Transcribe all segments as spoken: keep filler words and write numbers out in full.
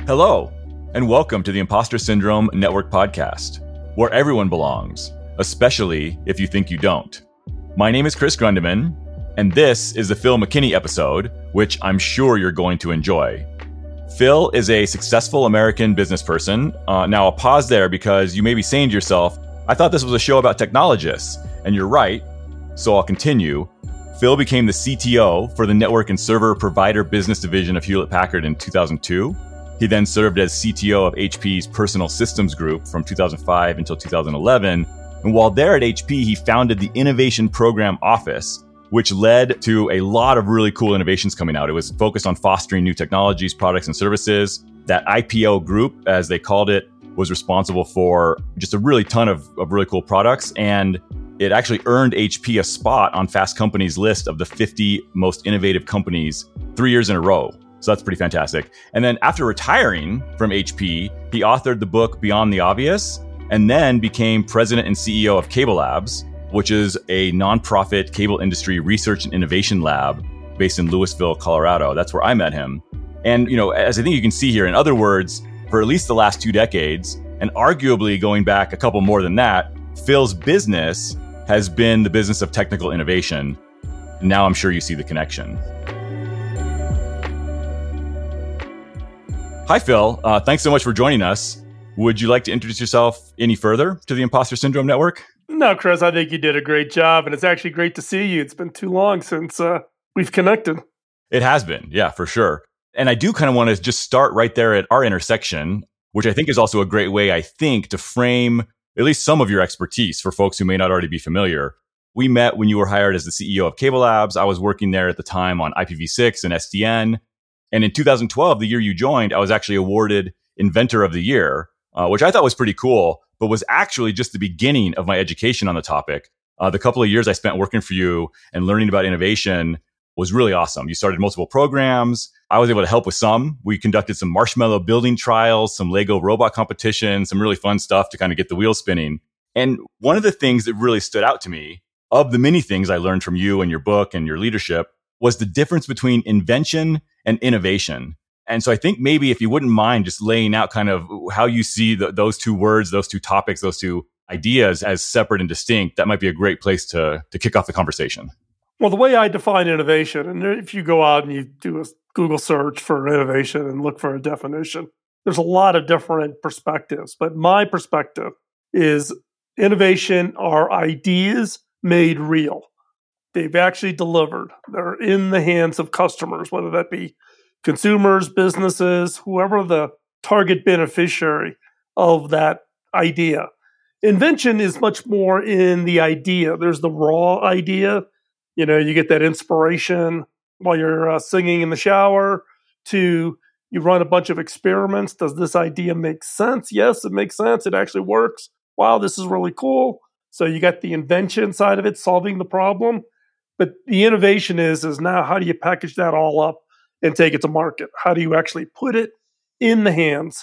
Hello, and welcome to the Imposter Syndrome Network podcast, where everyone belongs, especially if you think you don't. My name is Chris Grundeman, and this is the Phil McKinney episode, which I'm sure you're going to enjoy. Phil is a successful American business person. Uh, now, I'll pause there because you may be saying to yourself, I thought this was a show about technologists, and you're right, so I'll continue. Phil became the C T O for the network and server provider business division of Hewlett-Packard in two thousand two. He then served as C T O of H P's Personal Systems Group from two thousand five until two thousand eleven. And while there at H P, he founded the Innovation Program Office, which led to a lot of really cool innovations coming out. It was focused on fostering new technologies, products, and services. That I P O group, as they called it, was responsible for just a really ton of, of really cool products. And it actually earned H P a spot on Fast Company's list of the fifty most innovative companies three years in a row. So that's pretty fantastic. And then after retiring from H P, he authored the book Beyond the Obvious, and then became president and C E O of CableLabs, which is a nonprofit cable industry research and innovation lab based in Louisville, Colorado. That's where I met him. And, you know, as I think you can see here, in other words, for at least the last two decades, and arguably going back a couple more than that, Phil's business has been the business of technical innovation. Now I'm sure you see the connection. Hi, Phil. Uh, thanks so much for joining us. Would you like to introduce yourself any further to the Imposter Syndrome Network? No, Chris, I think you did a great job, and it's actually great to see you. It's been too long since uh, we've connected. It has been, yeah, for sure. And I do kind of want to just start right there at our intersection, which I think is also a great way, I think, to frame at least some of your expertise for folks who may not already be familiar. We met when you were hired as the C E O of CableLabs. I was working there at the time on I P v six and S D N. And in two thousand twelve, the year you joined, I was actually awarded Inventor of the Year, uh, which I thought was pretty cool, but was actually just the beginning of my education on the topic. Uh, the couple of years I spent working for you and learning about innovation was really awesome. You started multiple programs. I was able to help with some. We conducted some marshmallow building trials, some Lego robot competitions, some really fun stuff to kind of get the wheels spinning. And one of the things that really stood out to me, of the many things I learned from you and your book and your leadership, was the difference between invention and innovation. And so I think maybe if you wouldn't mind just laying out kind of how you see the, those two words, those two topics, those two ideas as separate and distinct, that might be a great place to, to kick off the conversation. Well, the way I define innovation, and if you go out and you do a Google search for innovation and look for a definition, there's a lot of different perspectives. But my perspective is innovation are ideas made real. They've actually delivered. They're in the hands of customers, whether that be consumers, businesses, whoever the target beneficiary of that idea. Invention is much more in the idea. There's the raw idea. You know, you get that inspiration while you're uh, singing in the shower, to you run a bunch of experiments. Does this idea make sense? Yes, it makes sense. It actually works. Wow, this is really cool. So you got the invention side of it, solving the problem. But the innovation is, is now how do you package that all up and take it to market? How do you actually put it in the hands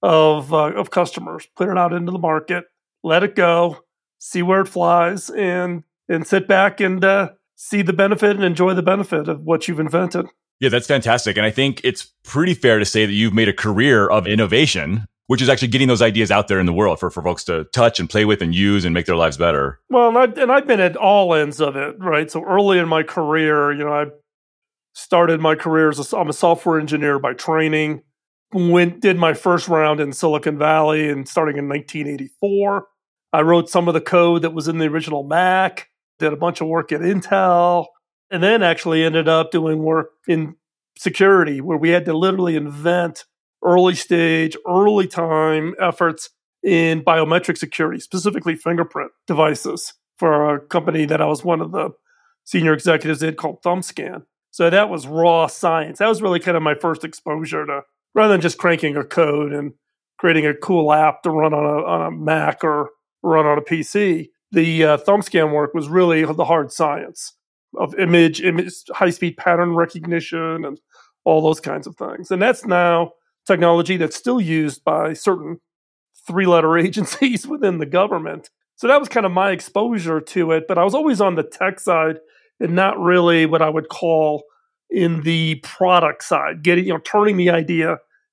of uh, of customers, put it out into the market, let it go, see where it flies, and and sit back and uh, see the benefit and enjoy the benefit of what you've invented. Yeah, that's fantastic. And I think it's pretty fair to say that you've made a career of innovation, which is actually getting those ideas out there in the world for, for folks to touch and play with and use and make their lives better. Well, and I've, and I've been at all ends of it, right? So early in my career, you know, I started my career as a, I'm a software engineer by training. Went did my first round in Silicon Valley, and starting in nineteen eighty-four, I wrote some of the code that was in the original Mac. Did a bunch of work at Intel, and then actually ended up doing work in security, where we had to literally invent early stage, early time efforts in biometric security, specifically fingerprint devices, for a company that I was one of the senior executives in called ThumbScan. So that was raw science. That was really kind of my first exposure to, rather than just cranking a code and creating a cool app to run on a, on a Mac or run on a P C. The uh, ThumbScan work was really the hard science of image, image, high-speed pattern recognition, and all those kinds of things. And that's now technology that's still used by certain three-letter agencies within the government. So that was kind of my exposure to it. But I was always on the tech side and not really what I would call in the product side, getting, you know, turning the idea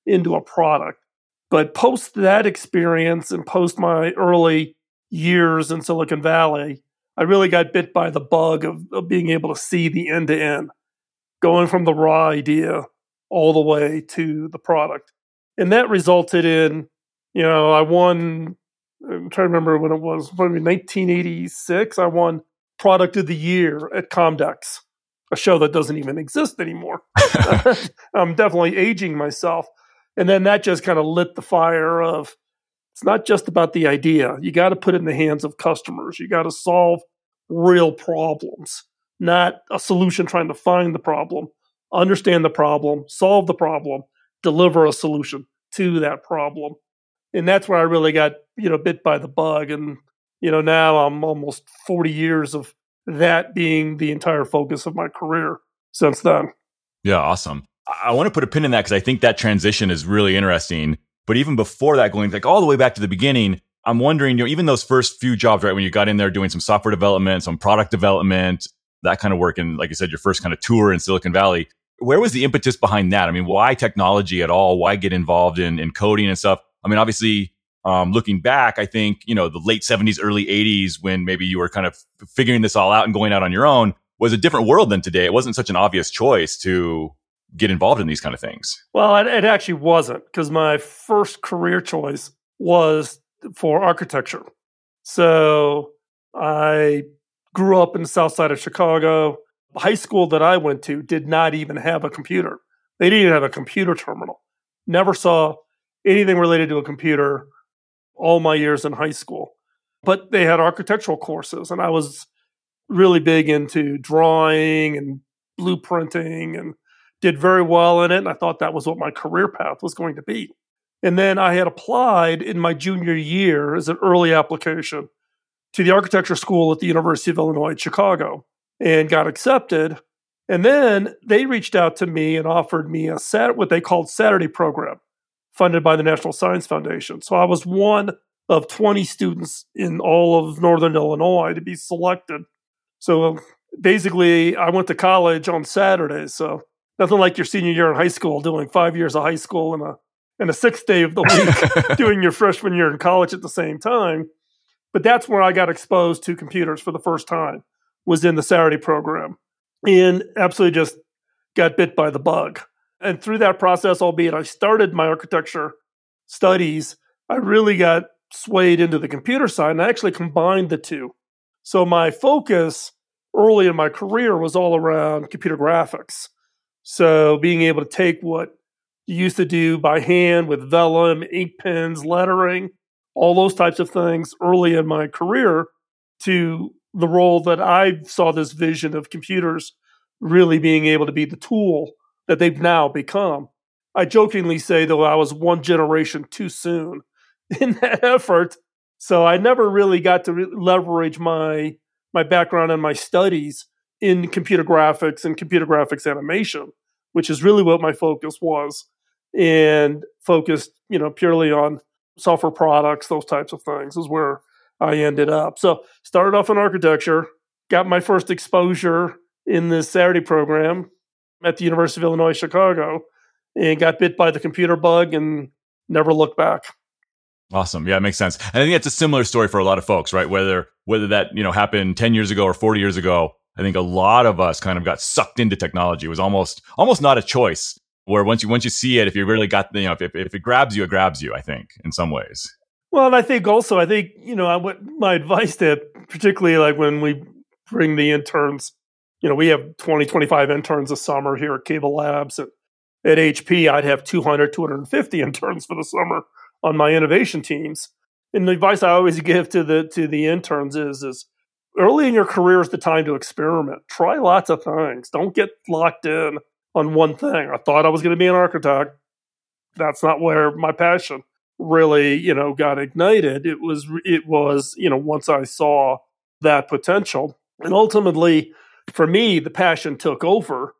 into a product. But post that experience and post my early years in Silicon Valley, I really got bit by the bug of, of being able to see the end to end, going from the raw idea all the way to the product. And that resulted in, you know, I won, I'm trying to remember when it was, maybe nineteen eighty-six, I won Product of the Year at Comdex, a show that doesn't even exist anymore. I'm definitely aging myself. And then that just kind of lit the fire of, it's not just about the idea. You got to put it in the hands of customers. You got to solve real problems, not a solution trying to find the problem. Understand the problem, solve the problem, deliver a solution to that problem. And that's where I really got, you know, bit by the bug. And, you know, now I'm almost forty years of that being the entire focus of my career since then. Yeah, awesome. I want to put a pin in that because I think that transition is really interesting. But even before that, going like all the way back to the beginning, I'm wondering, you know, even those first few jobs, right, when you got in there doing some software development, some product development, that kind of work, and like you said, your first kind of tour in Silicon Valley, where was the impetus behind that? I mean, why technology at all? Why get involved in, in coding and stuff? I mean, obviously, um, looking back, I think, you know, the late seventies, early eighties, when maybe you were kind of figuring this all out and going out on your own, was a different world than today. It wasn't such an obvious choice to get involved in these kind of things. Well, it, it actually wasn't, because my first career choice was for architecture. So I grew up in the south side of Chicago. The high school that I went to did not even have a computer. They didn't even have a computer terminal. Never saw anything related to a computer all my years in high school. But they had architectural courses, and I was really big into drawing and blueprinting and did very well in it. And I thought that was what my career path was going to be. And then I had applied in my junior year as an early application to the architecture school at the University of Illinois at Chicago and got accepted. And then they reached out to me and offered me a sat- what they called Saturday program funded by the National Science Foundation. So I was one of twenty students in all of Northern Illinois to be selected. So basically, I went to college on Saturdays. So nothing like your senior year in high school, doing five years of high school and a and a sixth day of the week doing your freshman year in college at the same time. But that's where I got exposed to computers for the first time, was in the Saturday program, and absolutely just got bit by the bug. And through that process, albeit I started my architecture studies, I really got swayed into the computer side, and I actually combined the two. So my focus early in my career was all around computer graphics. So being able to take what you used to do by hand with vellum, ink pens, lettering, all those types of things early in my career, to the role that I saw this vision of computers really being able to be the tool that they've now become. I jokingly say, though, I was one generation too soon in that effort. So I never really got to re- leverage my my background and my studies in computer graphics and computer graphics animation, which is really what my focus was, and focused, you know, purely on software products, those types of things is where I ended up. So started off in architecture, got my first exposure in this Saturday program at the University of Illinois, Chicago, and got bit by the computer bug and never looked back. Awesome. Yeah, it makes sense. And I think it's a similar story for a lot of folks, right? Whether whether that, you know, happened ten years ago or forty years ago, I think a lot of us kind of got sucked into technology. It was almost almost not a choice, where once you once you see it, if you really got, you know, if, if it grabs you, it grabs you, I think, in some ways. Well, and I think also, I think, you know, I, what my advice to, particularly like when we bring the interns, you know, we have twenty, twenty-five interns a summer here at Cable Labs. At, at H P, I'd have two hundred, two hundred fifty interns for the summer on my innovation teams. And the advice I always give to the to the interns is, is early in your career is the time to experiment. Try lots of things. Don't get locked in on one thing. I thought I was going to be an architect. That's not where my passion really, you know, got ignited. It was, it was, you know, once I saw that potential. And ultimately, for me, the passion took over.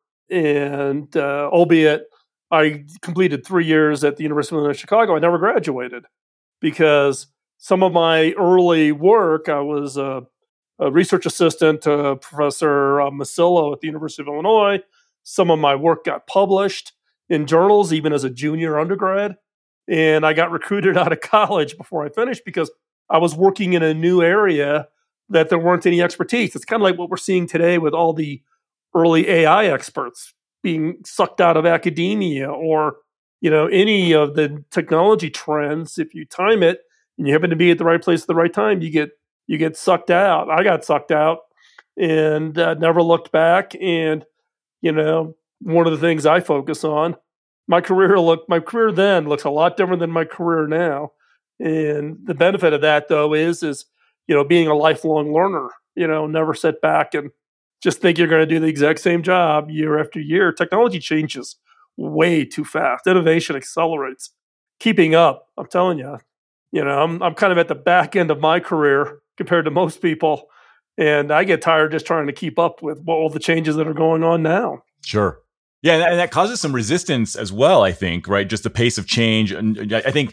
And uh, albeit I completed three years at the University of Illinois Chicago, I never graduated, because some of my early work, I was a, a research assistant to Professor uh, Masillo at the University of Illinois. Some of my work got published, in journals, even as a junior undergrad. And I got recruited out of college before I finished because I was working in a new area that there weren't any expertise. It's kind of like what we're seeing today with all the early A I experts being sucked out of academia, or, you know, any of the technology trends. If you time it and you happen to be at the right place at the right time, you get you get sucked out. I got sucked out and uh, never looked back. And, you know, one of the things I focus on, my career look my career then looks a lot different than my career now. And the benefit of that, though, is is you know, being a lifelong learner. You know, never sit back and just think you're going to do the exact same job year after year. Technology changes way too fast. Innovation accelerates. Keeping up, I'm telling you, you know, I'm I'm kind of at the back end of my career compared to most people, and I get tired just trying to keep up with all the changes that are going on now. Sure. Yeah, and that causes some resistance as well, I think, right? Just the pace of change. And I think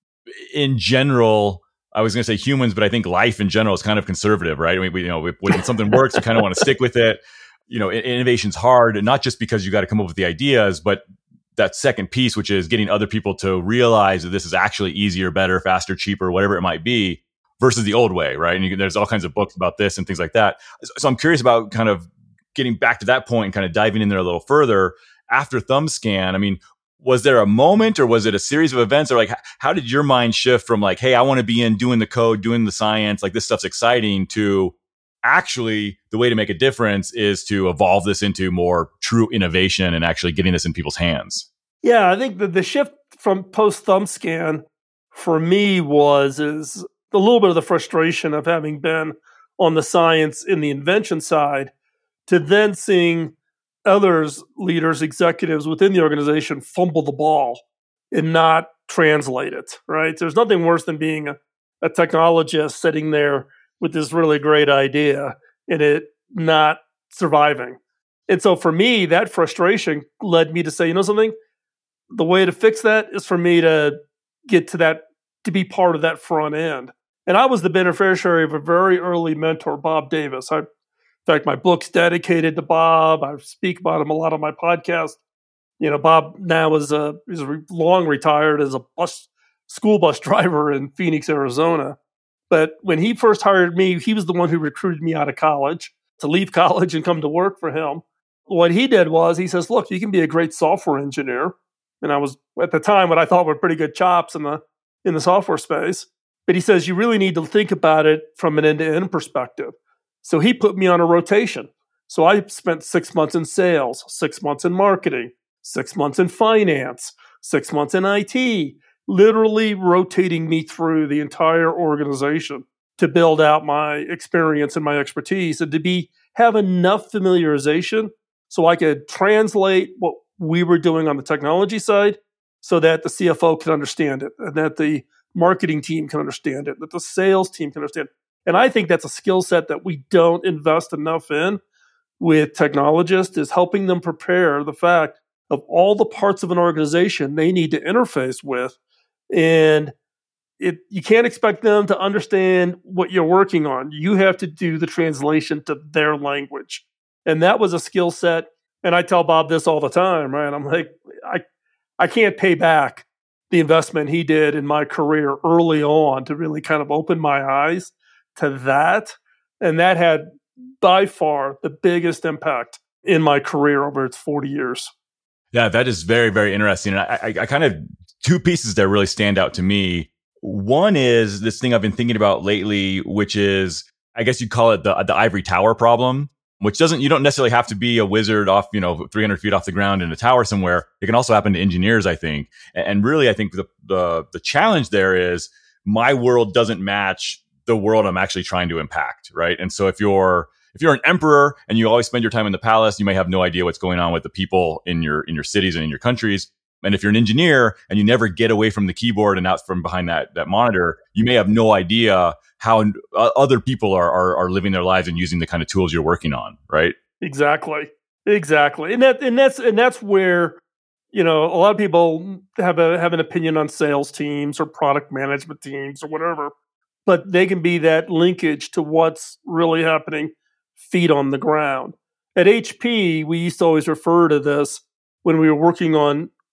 in general, I was going to say humans, but I think life in general is kind of conservative, right? I mean, we, you know, when something works, you kind of want to stick with it. You know, innovation's hard, and not just because you got to come up with the ideas, but that second piece, which is getting other people to realize that this is actually easier, better, faster, cheaper, whatever it might be, versus the old way, right? And you can, there's all kinds of books about this and things like that. So I'm curious about kind of getting back to that point and kind of diving in there a little further. After ThumbScan, I mean, was there a moment, or was it a series of events, or like, how did your mind shift from like, hey, I want to be in doing the code, doing the science, like this stuff's exciting, to actually the way to make a difference is to evolve this into more true innovation and actually getting this in people's hands? Yeah, I think the, the shift from post ThumbScan for me was is a little bit of the frustration of having been on the science in the invention side, to then seeing others, leaders, executives within the organization fumble the ball and not translate it, right? There's nothing worse than being a, a technologist sitting there with this really great idea and it not surviving. And so for me, that frustration led me to say, you know something? The way to fix that is for me to get to that, to be part of that front end. And I was the beneficiary of a very early mentor, Bob Davis. I In fact, my book's dedicated to Bob. I speak about him a lot on my podcast. You know, Bob now is a is long retired as a bus school bus driver in Phoenix, Arizona. But when he first hired me, he was the one who recruited me out of college to leave college and come to work for him. What he did was he says, "Look, you can be a great software engineer." And I was at the time what I thought were pretty good chops in the in the software space. But he says you really need to think about it from an end-to-end perspective. So he put me on a rotation. So I spent six months in sales, six months in marketing, six months in finance, six months in I T, literally rotating me through the entire organization to build out my experience and my expertise, and to be have enough familiarization so I could translate what we were doing on the technology side so that the C F O can understand it, and that the marketing team can understand it, that the sales team can understand it. And I think that's a skill set that we don't invest enough in with technologists, is helping them prepare the fact of all the parts of an organization they need to interface with. And it, you can't expect them to understand what you're working on. You have to do the translation to their language. And that was a skill set. And I tell Bob this all the time, right? I'm like, I, I can't pay back the investment he did in my career early on to really kind of open my eyes to that. And that had by far the biggest impact in my career over its forty years. Yeah, that is very, very interesting. And I, I, I kind of, two pieces that really stand out to me. One is this thing I've been thinking about lately, which is, I guess you'd call it the the ivory tower problem, which doesn't, you don't necessarily have to be a wizard off, you know, three hundred feet off the ground in a tower somewhere. It can also happen to engineers, I think. And really, I think the the the challenge there is my world doesn't match the world I'm actually trying to impact, right? And so if you're if you're an emperor and you always spend your time in the palace, you may have no idea what's going on with the people in your in your cities and in your countries. And if you're an engineer and you never get away from the keyboard and out from behind that that monitor, you may have no idea how other people are, are are living their lives and using the kind of tools you're working on, right? Exactly, exactly, and that and that's and that's where, you know, a lot of people have a have an opinion on sales teams or product management teams or whatever, but they can be that linkage to what's really happening, feet on the ground. At H P, we used to always refer to this when we were working on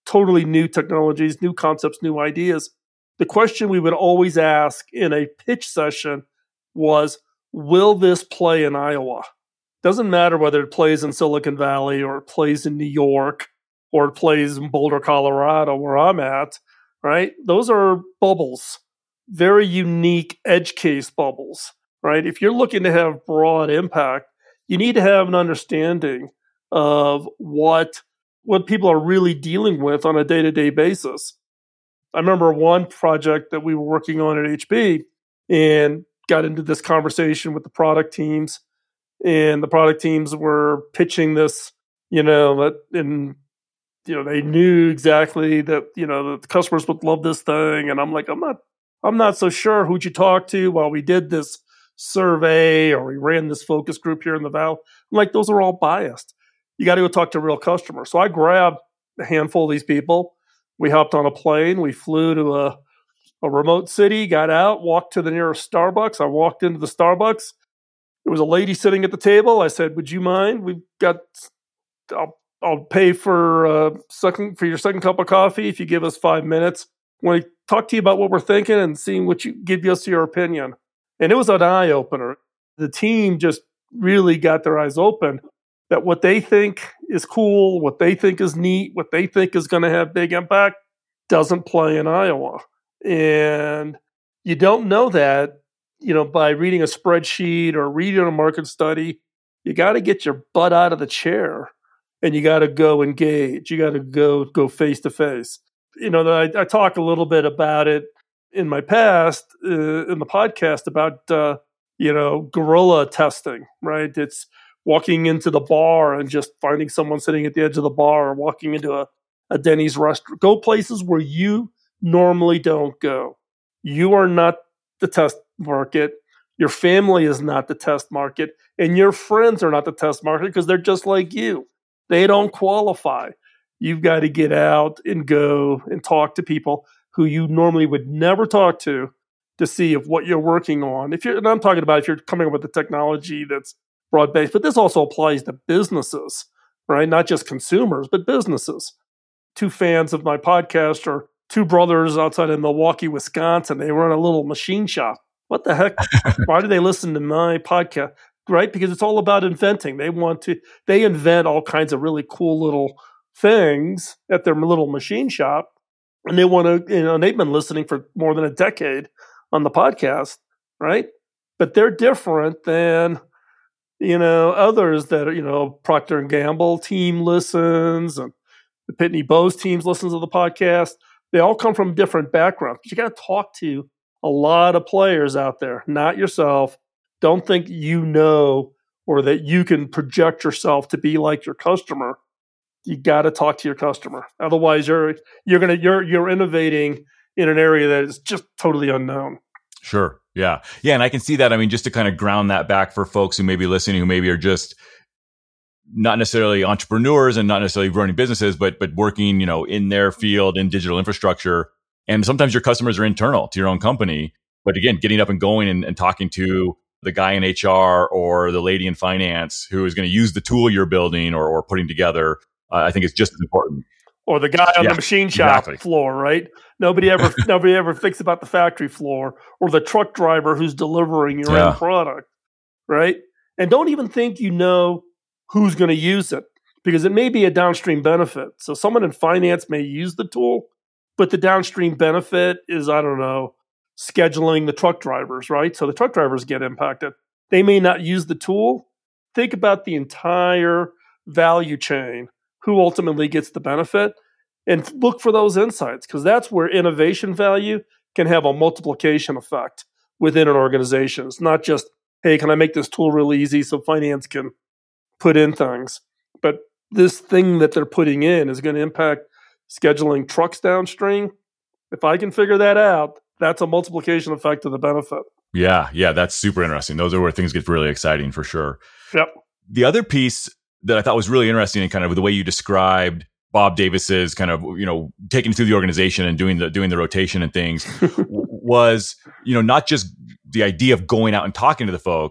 totally new technologies, new concepts, new ideas. The question we would always ask in a pitch session was, will this play in Iowa? Doesn't matter whether it plays in Silicon Valley or it plays in New York or it plays in Boulder, Colorado, where I'm at, right? Those are bubbles, very unique edge case bubbles, right? If you're looking to have broad impact, you need to have an understanding of what, what people are really dealing with on a day-to-day basis. I remember one project that we were working on at H P and got into this conversation with the product teams, and the product teams were pitching this, you know, that, and, you know, they knew exactly that, you know, the customers would love this thing. And I'm like, I'm not, I'm not so sure who'd you talk to while we did this survey or we ran this focus group here in the Valley. I'm like, those are all biased. You got to go talk to a real customer. So I grabbed a handful of these people. We hopped on a plane. We flew to a, a remote city, got out, walked to the nearest Starbucks. I walked into the Starbucks. There was a lady sitting at the table. I said, would you mind? We've got, I'll, I'll pay for uh, second for your second cup of coffee if you give us five minutes. I want to talk to you about what we're thinking and seeing what you give us your opinion. And it was an eye opener. The team just really got their eyes open that what they think is cool, what they think is neat, what they think is going to have big impact doesn't play in Iowa. And you don't know that, you know, by reading a spreadsheet or reading a market study. You got to get your butt out of the chair and you got to go engage. You got to go go face to face. You know, I, I talk a little bit about it in my past uh, in the podcast about, uh, you know, guerrilla testing, right? It's walking into the bar and just finding someone sitting at the edge of the bar, or walking into a, a Denny's restaurant. Go places where you normally don't go. You are not the test market. Your family is not the test market. And your friends are not the test market because they're just like you. They don't qualify. You've got to get out and go and talk to people who you normally would never talk to to see if what you're working on. If you're, and I'm talking about if you're coming up with a technology that's broad-based, but this also applies to businesses, right? Not just consumers, but businesses. Two fans of my podcast are two brothers outside of Milwaukee, Wisconsin. They run a little machine shop. What the heck? Why do they listen to my podcast? Right? Because it's all about inventing. They want to, they invent all kinds of really cool little things at their little machine shop. And they want to, you know, they've been listening for more than a decade on the podcast, right? But they're different than, you know, others that are, you know, Procter and Gamble team listens and the Pitney Bowes teams listens to the podcast. They all come from different backgrounds. But you got to talk to a lot of players out there, not yourself. Don't think you know or that you can project yourself to be like your customer. You got to talk to your customer. Otherwise, you're you're gonna you're you're innovating in an area that is just totally unknown. Sure. Yeah. Yeah. And I can see that. I mean, just to kind of ground that back for folks who may be listening, who maybe are just not necessarily entrepreneurs and not necessarily running businesses, but but working, you know, in their field in digital infrastructure. And sometimes your customers are internal to your own company. But again, getting up and going and, and talking to the guy in H R or the lady in finance who is going to use the tool you're building or, or putting together, uh, I think it's just as important. Or the guy on yeah, the machine shop exactly. floor, right? Nobody ever nobody ever thinks about the factory floor or the truck driver who's delivering your yeah. end product, right? And don't even think you know who's going to use it because it may be a downstream benefit. So someone in finance may use the tool, but the downstream benefit is, I don't know, scheduling the truck drivers, right? So the truck drivers get impacted. They may not use the tool. Think about the entire value chain. Who ultimately gets the benefit, and look for those insights because that's where innovation value can have a multiplication effect within an organization. It's not just, hey, can I make this tool really easy so finance can put in things? But this thing that they're putting in is going to impact scheduling trucks downstream. If I can figure that out, that's a multiplication effect of the benefit. Yeah, yeah, that's super interesting. Those are where things get really exciting for sure. Yep. The other piece that I thought was really interesting and kind of the way you described Bob Davis's kind of, you know, taking through the organization and doing the doing the rotation and things was, you know, not just the idea of going out and talking to the folks,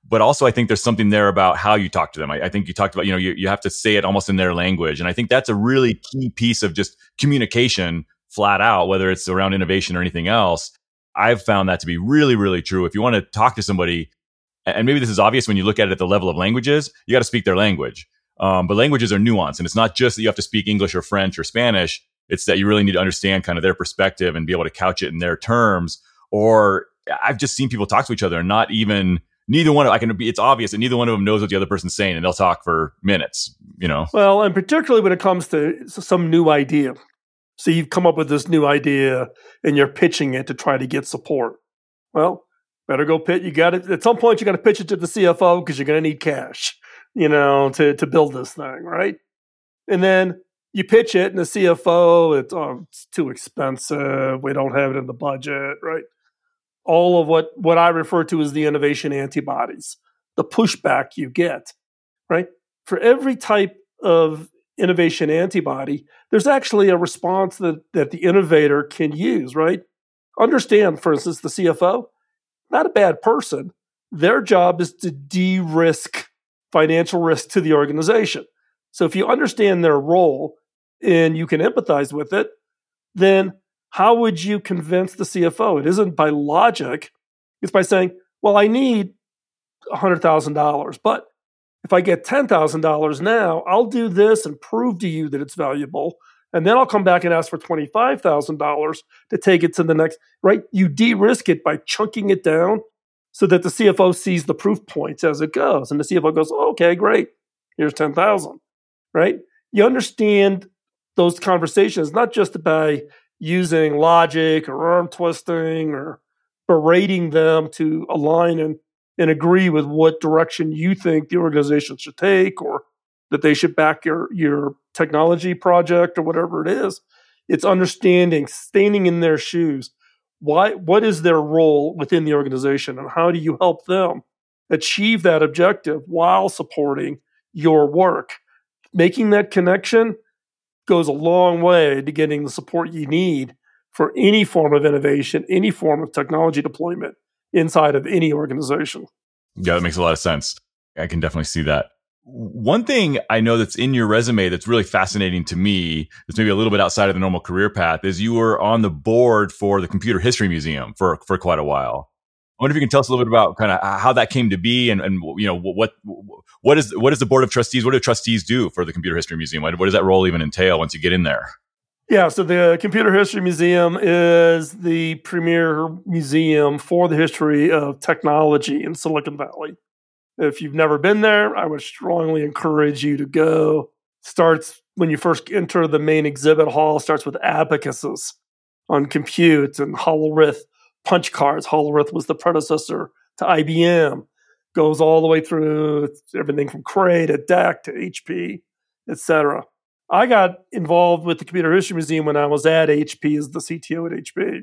But also, I think there's something there about how you talk to them. I, I think you talked about, you know, you, you have to say it almost in their language. And I think that's a really key piece of just communication flat out, whether it's around innovation or anything else. I've found that to be really, really true. If you want to talk to somebody, and maybe this is obvious when you look at it at the level of languages, you got to speak their language. Um, but languages are nuanced. And it's not just that you have to speak English or French or Spanish. It's that you really need to understand kind of their perspective and be able to couch it in their terms. Or I've just seen people talk to each other and not even, neither one of, I can be, it's obvious that neither one of them knows what the other person's saying, and they'll talk for minutes, you know? Well, and particularly when it comes to some new idea. So you've come up with this new idea and you're pitching it to try to get support. Well, better go pitch. You got to, at some point, you got to pitch it to the C F O because you're going to need cash, you know, to, to build this thing, right? And then you pitch it and the C F O, it's, oh, it's too expensive. We don't have it in the budget, right? All of what, what I refer to as the innovation antibodies, the pushback you get, right? For every type of innovation antibody, there's actually a response that, that the innovator can use, right? Understand, for instance, the C F O, not a bad person. Their job is to de-risk financial risk to the organization. So if you understand their role and you can empathize with it, then how would you convince the C F O? It isn't by logic. It's by saying, well, I need one hundred thousand dollars, but if I get ten thousand dollars now, I'll do this and prove to you that it's valuable. And then I'll come back and ask for twenty-five thousand dollars to take it to the next, right? You de-risk it by chunking it down so that the C F O sees the proof points as it goes. And the C F O goes, oh, okay, great. Here's ten thousand dollars, right? You understand those conversations, not just by using logic or arm twisting or berating them to align and, and agree with what direction you think the organization should take, or that they should back your, your technology project or whatever it is. It's understanding, standing in their shoes. Why, what is their role within the organization, and how do you help them achieve that objective while supporting your work? Making that connection goes a long way to getting the support you need for any form of innovation, any form of technology deployment inside of any organization. Yeah, that makes a lot of sense. I can definitely see that. One thing I know that's in your resume that's really fascinating to me, that's maybe a little bit outside of the normal career path, is you were on the board for the Computer History Museum for, for quite a while. I wonder if you can tell us a little bit about kind of how that came to be, and, and you know, what what is what is the board of trustees? What do trustees do for the Computer History Museum? What, what does that role even entail once you get in there? Yeah, so the Computer History Museum is the premier museum for the history of technology in Silicon Valley. If you've never been there, I would strongly encourage you to go. Starts when you first enter the main exhibit hall, starts with abacuses on compute and Hollerith punch cards. Hollerith was the predecessor to I B M. Goes all the way through everything from Cray to D E C to H P, et cetera. I got involved with the Computer History Museum when I was at H P as the C T O at H P.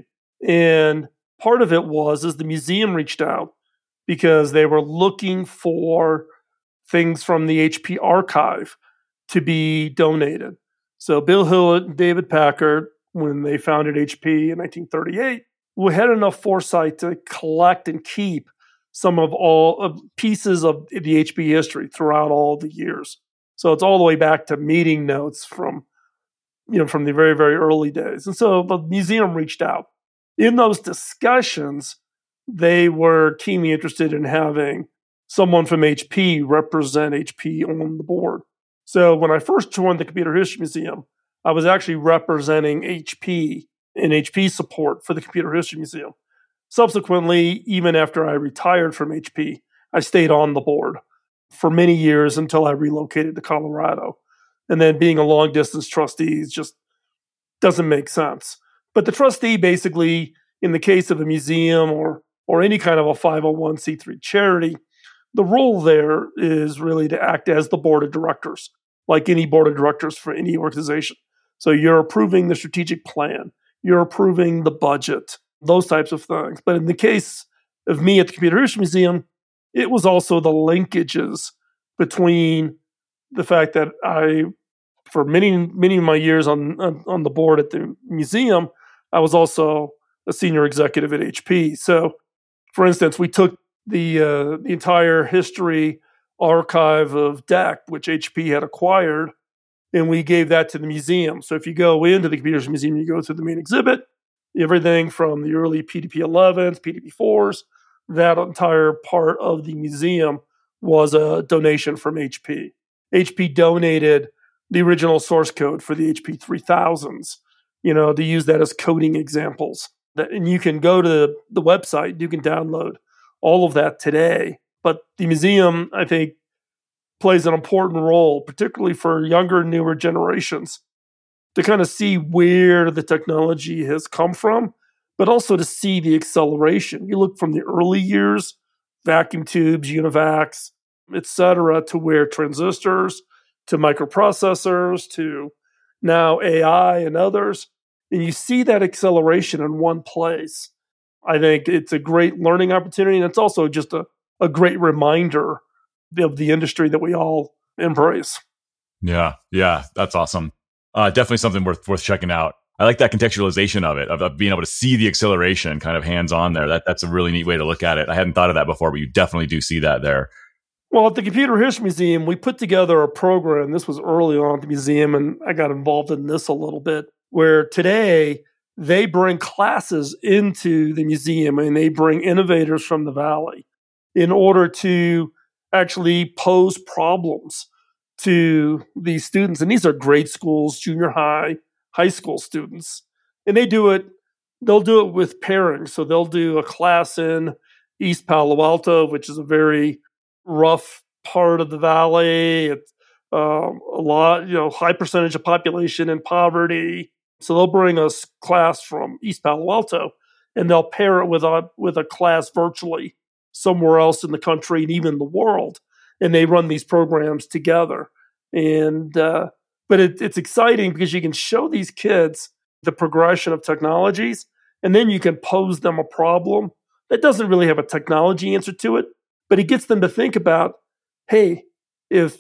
And part of it was is the museum reached out because they were looking for things from the H P archive to be donated. So Bill Hewlett and David Packard, when they founded H P in nineteen thirty-eight, we had enough foresight to collect and keep some of all of pieces of the H P history throughout all the years. So it's all the way back to meeting notes from, you know, from the very, very early days. And so the museum reached out. In those discussions, they were keenly interested in having someone from H P represent H P on the board. So when I first joined the Computer History Museum, I was actually representing H P and H P support for the Computer History Museum. Subsequently, even after I retired from H P, I stayed on the board for many years until I relocated to Colorado. And then being a long-distance trustee just doesn't make sense. But the trustee basically, in the case of a museum or, or any kind of a five oh one c three charity, the role there is really to act as the board of directors, like any board of directors for any organization. So you're approving the strategic plan, you're approving the budget, those types of things. But in the case of me at the Computer History Museum, it was also the linkages between the fact that I, for many, many of my years on, on, on the board at the museum, I was also a senior executive at H P. So, for instance, we took the uh, the entire history archive of D E C, which H P had acquired, and we gave that to the museum. So if you go into the Computers Museum, you go through the main exhibit, everything from the early P D P elevens, P D P fours, that entire part of the museum was a donation from H P. H P donated the original source code for the H P three thousands, you know, to use that as coding examples. That, and you can go to the website, you can download all of that today. But the museum, I think, plays an important role, particularly for younger, newer generations, to kind of see where the technology has come from, but also to see the acceleration. You look from the early years, vacuum tubes, UNIVACs, et cetera, to where transistors, to microprocessors, to now A I and others, and you see that acceleration in one place. I think it's a great learning opportunity, and it's also just a, a great reminder of the industry that we all embrace. Yeah, yeah, that's awesome. Uh, definitely something worth worth checking out. I like that contextualization of it, of, of being able to see the acceleration kind of hands-on there. That That's a really neat way to look at it. I hadn't thought of that before, but you definitely do see that there. Well, at the Computer History Museum, we put together a program. This was early on at the museum, and I got involved in this a little bit, where today they bring classes into the museum and they bring innovators from the Valley in order to actually pose problems to these students. And these are grade schools, junior high, high school students. And they do it, they'll do it with pairing. So they'll do a class in East Palo Alto, which is a very rough part of the Valley. It's um, a lot, you know, high percentage of population in poverty. So they'll bring us class from East Palo Alto and they'll pair it with a, with a class virtually somewhere else in the country and even the world. And they run these programs together. And, uh, but it, it's exciting because you can show these kids the progression of technologies, and then you can pose them a problem that doesn't really have a technology answer to it, but it gets them to think about, hey, if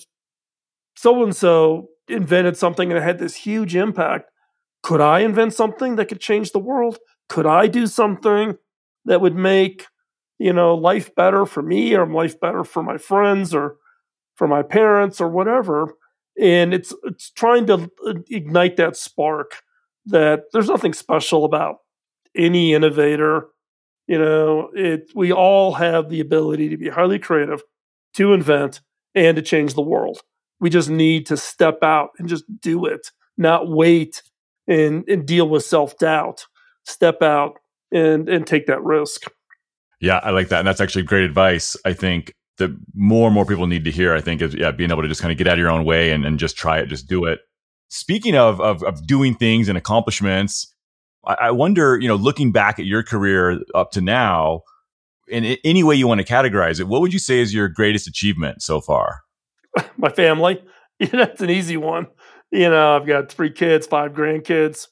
so-and-so invented something and it had this huge impact, could I invent something that could change the world? Could I do something that would make, you know, life better for me or life better for my friends or for my parents or whatever? And it's it's trying to ignite that spark that there's nothing special about any innovator. You know, it we all have the ability to be highly creative, to invent, and to change the world. We just need to step out and just do it, not wait and, and deal with self-doubt. Step out and, and take that risk. Yeah, I like that. And that's actually great advice. I think that more and more people need to hear, I think, is yeah, being able to just kind of get out of your own way and, and just try it, just do it. Speaking of, of, of doing things and accomplishments, I, I wonder, you know, looking back at your career up to now, in any way you want to categorize it, what would you say is your greatest achievement so far? My family. Yeah, that's an easy one. You know, I've got three kids, five grandkids.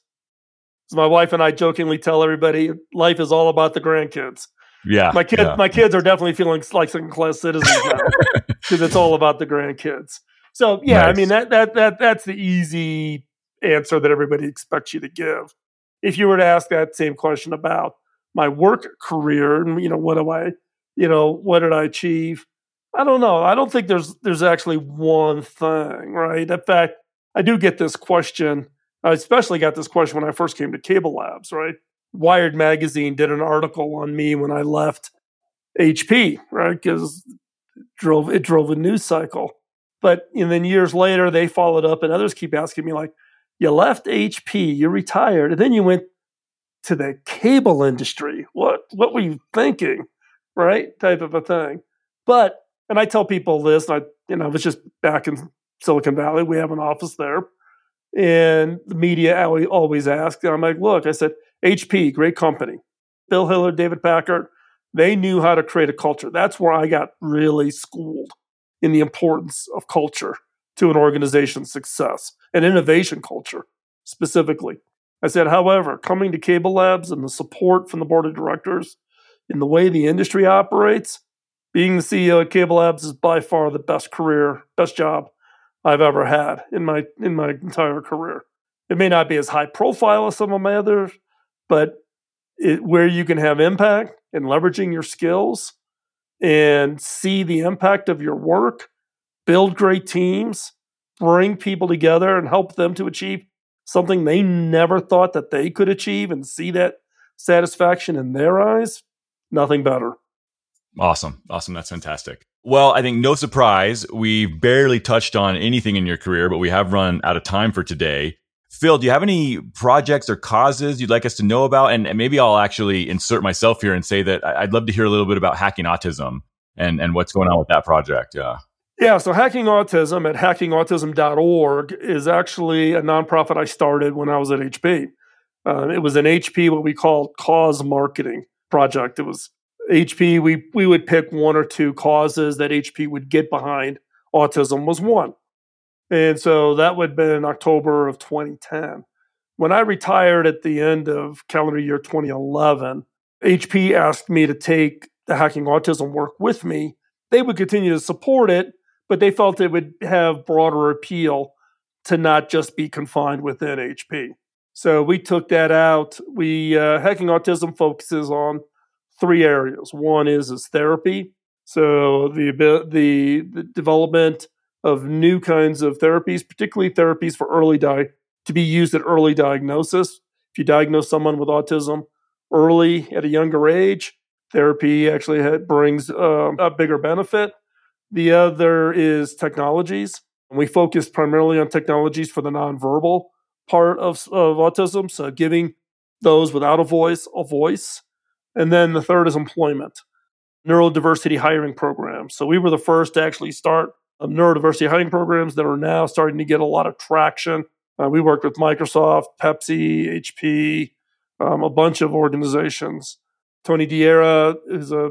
So my wife and I jokingly tell everybody, life is all about the grandkids. Yeah, my kids, yeah. my kids are definitely feeling like second class citizens now because it's all about the grandkids. So yeah, nice. I mean that that that that's the easy answer that everybody expects you to give. If you were to ask that same question about my work career, and you know, what do I, you know, what did I achieve? I don't know. I don't think there's there's actually one thing, right? In fact, I do get this question. I especially got this question when I first came to Cable Labs, right? Wired magazine did an article on me when I left H P, right? Because it drove it drove a news cycle. But and then years later, they followed up, and others keep asking me, like, you left H P, you retired, and then you went to the cable industry. What what were you thinking, right? Type of a thing. But and I tell people this, and I you know I was just back in Silicon Valley. We have an office there, and the media always ask, and I'm like, look, I said, H P, great company. Bill Hiller, David Packard, they knew how to create a culture. That's where I got really schooled in the importance of culture to an organization's success and innovation culture specifically. I said, however, coming to Cable Labs and the support from the board of directors in the way the industry operates, being the C E O at Cable Labs is by far the best career, best job I've ever had in my in my entire career. It may not be as high profile as some of my others, but it, where you can have impact and leveraging your skills and see the impact of your work, build great teams, bring people together and help them to achieve something they never thought that they could achieve and see that satisfaction in their eyes, nothing better. Awesome. Awesome. That's fantastic. Well, I think no surprise, we've barely touched on anything in your career, but we have run out of time for today. Phil, do you have any projects or causes you'd like us to know about? And, and maybe I'll actually insert myself here and say that I'd love to hear a little bit about Hacking Autism and, and what's going on with that project. Yeah. Yeah, so Hacking Autism at hacking autism dot org is actually a nonprofit I started when I was at H P. Uh, it was an H P, what we call cause marketing project. It was H P, we, we would pick one or two causes that H P would get behind. Autism was one. And so that would have been in October of twenty ten. When I retired at the end of calendar year twenty eleven, H P asked me to take the Hacking Autism work with me. They would continue to support it, but they felt it would have broader appeal to not just be confined within H P. So we took that out. We uh, Hacking Autism focuses on three areas. One is is therapy, so the the, the development of new kinds of therapies, particularly therapies for early di- to be used at early diagnosis. If you diagnose someone with autism early at a younger age, therapy actually had, brings um, a bigger benefit. The other is technologies. We focused primarily on technologies for the nonverbal part of, of autism, so giving those without a voice a voice. And then the third is employment, neurodiversity hiring programs. So we were the first to actually start um, neurodiversity hiring programs that are now starting to get a lot of traction. Uh, we worked with Microsoft, Pepsi, H P, um, a bunch of organizations. Tony Diera is a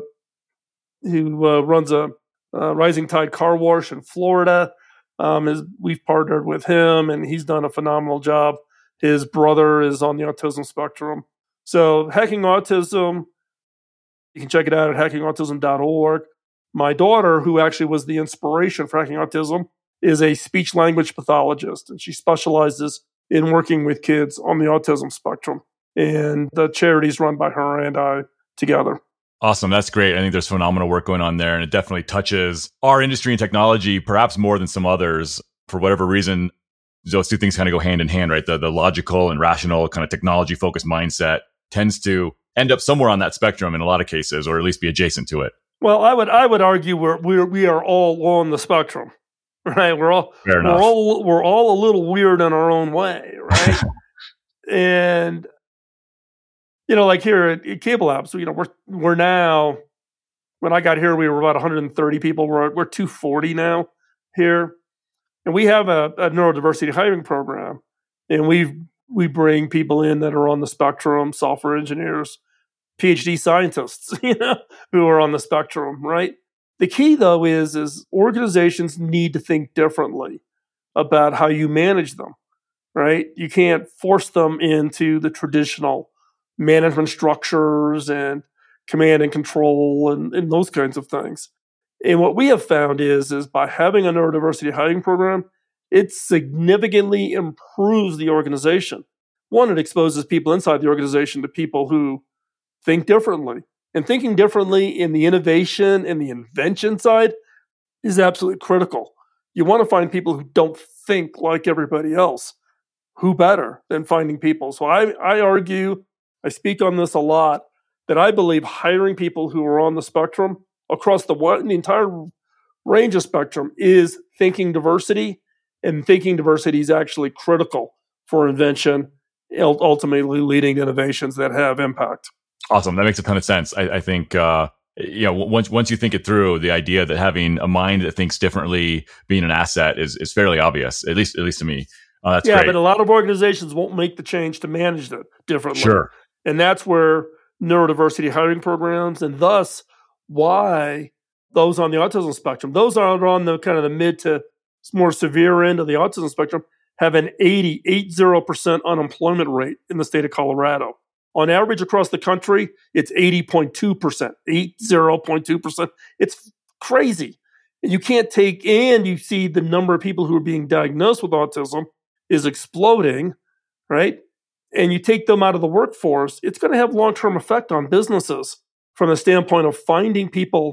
who uh, runs a Uh, Rising Tide Car Wash in Florida. Um, is we've partnered with him, and he's done a phenomenal job. His brother is on the autism spectrum. So Hacking Autism, you can check it out at hacking autism dot org. My daughter, who actually was the inspiration for Hacking Autism, is a speech-language pathologist, and she specializes in working with kids on the autism spectrum. And the charity's run by her and I together. Awesome. That's great. I think there's phenomenal work going on there, and it definitely touches our industry and technology, perhaps more than some others. For whatever reason, those two things kind of go hand in hand, right? The, the logical and rational kind of technology-focused mindset tends to end up somewhere on that spectrum in a lot of cases, or at least be adjacent to it. Well, I would I would argue we're we're we are all on the spectrum, right? We're all Fair enough. we're all we're all a little weird in our own way, right? And you know, like here at, at Cable Labs, you know, we're we're now. When I got here, we were about one hundred thirty people. We're we're two hundred forty now here, and we have a, a neurodiversity hiring program, and we we bring people in that are on the spectrum, software engineers, PhD scientists, you know, who are on the spectrum, right? The key though is is organizations need to think differently about how you manage them, right? You can't force them into the traditional management structures and command and control and, and those kinds of things. And what we have found is, is by having a neurodiversity hiring program, it significantly improves the organization. One, it exposes people inside the organization to people who think differently. And thinking differently in the innovation and the invention side is absolutely critical. You want to find people who don't think like everybody else. Who better than finding people? So I, I argue, I speak on this a lot, that I believe hiring people who are on the spectrum across the, the entire range of spectrum is thinking diversity, and thinking diversity is actually critical for invention, ultimately leading to innovations that have impact. Awesome. That makes a ton of sense. I, I think, uh, you know, once once you think it through, the idea that having a mind that thinks differently being an asset is is fairly obvious, at least at least to me. Uh, that's yeah, great. But a lot of organizations won't make the change to manage it differently. Sure. And that's where neurodiversity hiring programs, and thus why those on the autism spectrum, those are on the kind of the mid to more severe end of the autism spectrum, have an eighty, eighty percent unemployment rate in the state of Colorado. On average across the country, it's eighty point two percent, eighty point two percent. It's crazy. And you can't take, and you see the number of people who are being diagnosed with autism is exploding, right? And you take them out of the workforce, it's going to have long-term effect on businesses from the standpoint of finding people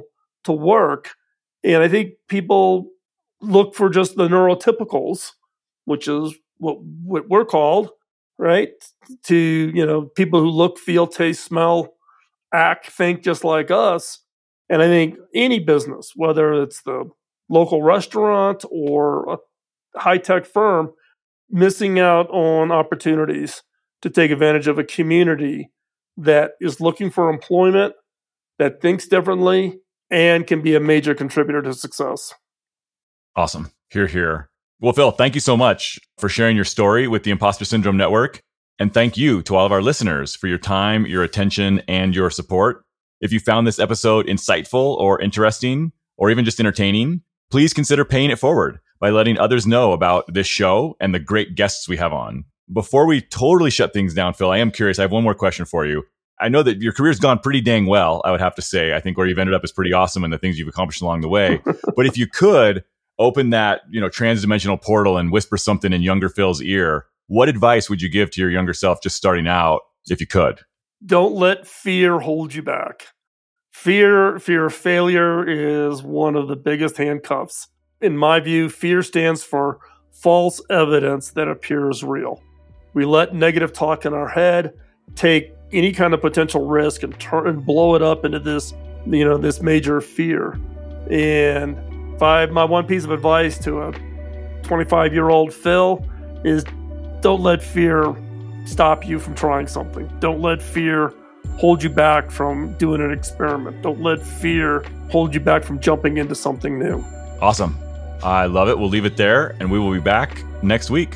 to work. And I think people look for just the neurotypicals, which is what, what we're called, right? To, you know, people who look, feel, taste, smell, act, think just like us. And I think any business, whether it's the local restaurant or a high-tech firm, missing out on opportunities to take advantage of a community that is looking for employment, that thinks differently, and can be a major contributor to success. Awesome. Hear, hear. Well, Phil, thank you so much for sharing your story with the Imposter Syndrome Network. And thank you to all of our listeners for your time, your attention, and your support. If you found this episode insightful or interesting, or even just entertaining, please consider paying it forward by letting others know about this show and the great guests we have on. Before we totally shut things down, Phil, I am curious. I have one more question for you. I know that your career's gone pretty dang well, I would have to say. I think where you've ended up is pretty awesome and the things you've accomplished along the way. But if you could open that, you know, transdimensional portal and whisper something in younger Phil's ear, what advice would you give to your younger self just starting out if you could? Don't let fear hold you back. Fear, fear of failure is one of the biggest handcuffs. In my view, fear stands for false evidence that appears real. We let negative talk in our head take any kind of potential risk and turn and blow it up into this, you know, this major fear. And if I, my one piece of advice to a twenty-five-year-old Phil is don't let fear stop you from trying something. Don't let fear hold you back from doing an experiment. Don't let fear hold you back from jumping into something new. Awesome. I love it. We'll leave it there, and we will be back next week.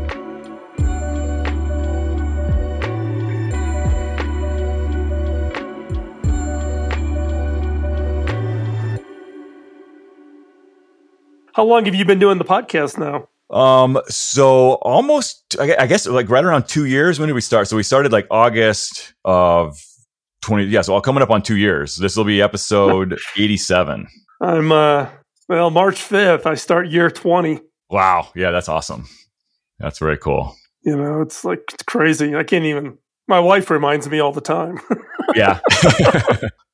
How long have you been doing the podcast now? Um, so almost, I guess, like right around two years. When did we start? So we started like August of twenty. Yeah, so all coming up on two years. This will be episode eighty-seven. I'm, uh, well, March fifth, I start year twenty. Wow. Yeah, that's awesome. That's very cool. You know, it's like, it's crazy. I can't even, my wife reminds me all the time. Yeah.